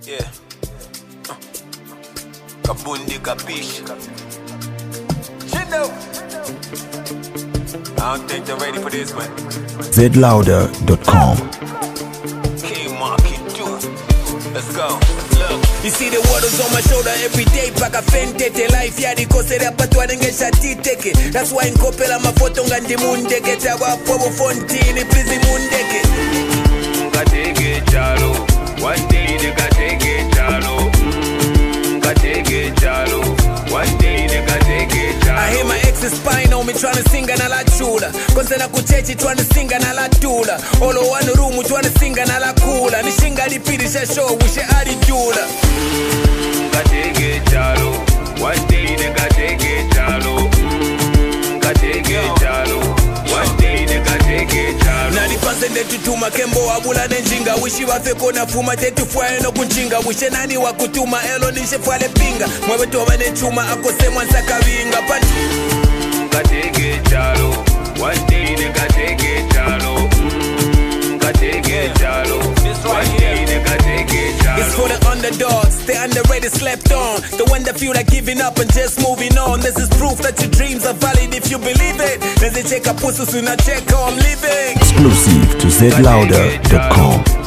Yeah. Kabundi Kapish. I don't think they're ready for this one. zlouder.com. K-Market, let's go. Look. You see the waters on my shoulder every day. Paka fentete life ya dikose rapa twanengesha titeke. That's why nkopela mafoto ngandi mundeke. Tawa pobo fontini please mundeke. Katege chalo, one day they katege chalo. Katege chalo, one day they katege chalo. I hear my ex's spine on me tryna sing and la chula. Konsena kuchechi tryna sing and la tula. Olo one room tryna sing and la coola. Nishinga lipirisha show wishe adi dula. Katege chalo, one day they katege chalo. Katege chalo, one day they katege chalo. Nani pasende tutuma kembo wabula nenjinga. Wishi wafeko na fuma tetu fwae no kunchinga. Wishe nani wakutuma elo nishe fwale pinga. Mwewe towa nechuma akose mwansa kawinga. Katege chalo, one day they katege chalo. Katege chalo, one day they katege chalo. It's for the underdogs, the underrated slept on. The one that feel like giving up and just moving on. This is proof that your dreams are valid if you believe it. Let's check a pussy soon I check how I'm living. Exclusive to zlouder.com.